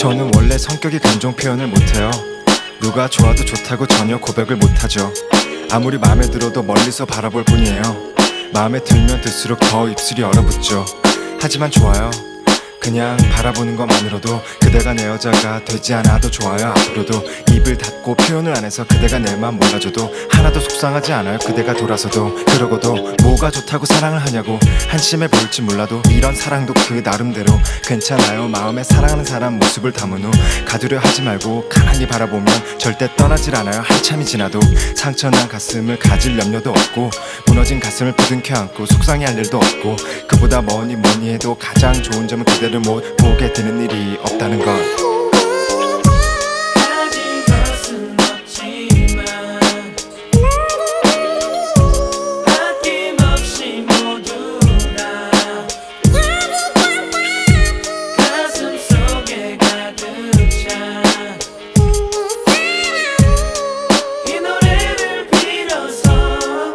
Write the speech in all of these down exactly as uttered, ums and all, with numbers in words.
저는 원래 성격이 감정 표현을 못해요. 누가 좋아도 좋다고 전혀 고백을 못하죠. 아무리 마음에 들어도 멀리서 바라볼 뿐이에요. 마음에 들면 들수록 더 입술이 얼어붙죠. 하지만 좋아요. 그냥 바라보는 것만으로도 그대가 내 여자가 되지 않아도 좋아요. 앞으로도 입을 닫고 표현을 안 해서 그대가 내 맘 몰라줘도 하나도 속상하지 않아요. 그대가 돌아서도. 그러고도 뭐가 좋다고 사랑을 하냐고 한심해 보일지 몰라도 이런 사랑도 그 나름대로 괜찮아요. 마음에 사랑하는 사람 모습을 담은 후 가두려 하지 말고 가만히 바라보면 절대 떠나질 않아요. 한참이 지나도 상처난 가슴을 가질 염려도 없고 무너진 가슴을 부둥켜 안고 속상해할 일도 없고 그보다 뭐니 뭐니 해도 가장 좋은 점은 그대를 못 보게 되는 일이 없다는 것. 가진 것은 없지만 아낌없이 모두 다 가슴 속에 가득 찬 이 노래를 빌어서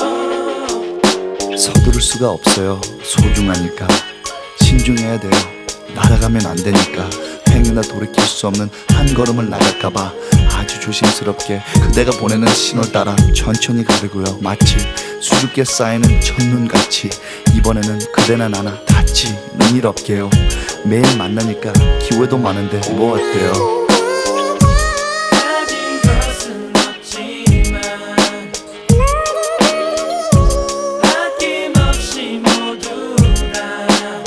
서두를 수가 없어요. 소중하니까 신중해야 돼요. 날아가면 안 되니까 행여나 돌이킬 수 없는 한 걸음을 나갈까봐 아주 조심스럽게 그대가 보내는 신호를 따라 천천히 가르고요. 마치 수줍게 쌓이는 첫눈같이 이번에는 그대나 나나 다치는 일 없게요. 매일 만나니까 기회도 많은데 뭐 어때요? 가진 것은 없지만 아낌없이 모두 다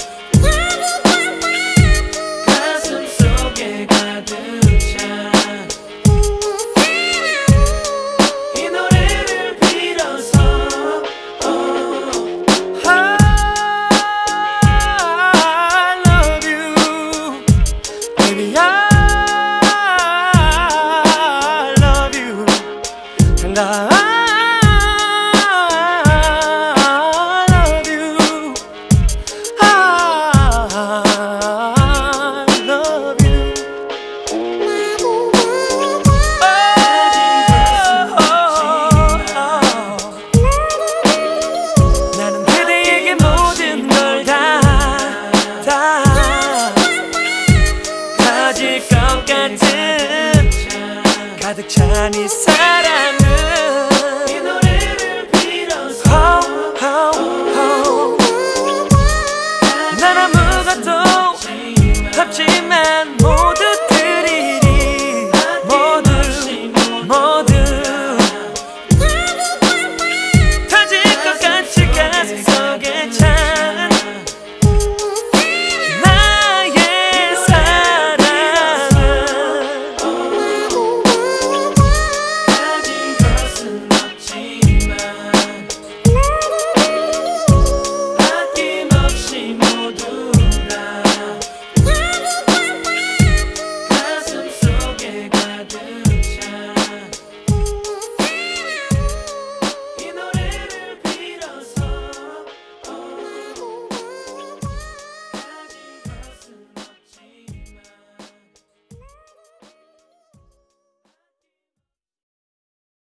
가슴 속에 가득 찬 이 노래를 빌어서 I love you, baby, I love you, and I